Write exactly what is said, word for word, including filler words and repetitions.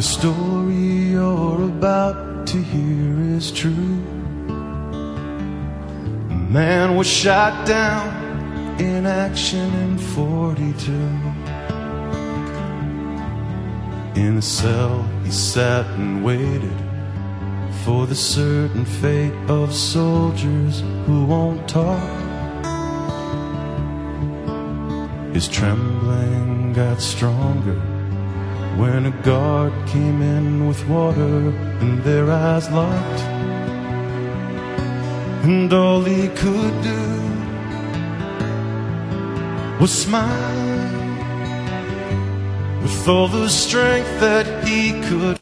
The story you're about to hear is true. A man was shot down in action in forty-two. In a cell he sat and waited for the certain fate of soldiers who won't talk. His trembling got stronger when a guard came in with water and their eyes locked. And all he could do was smile with all the strength that he could.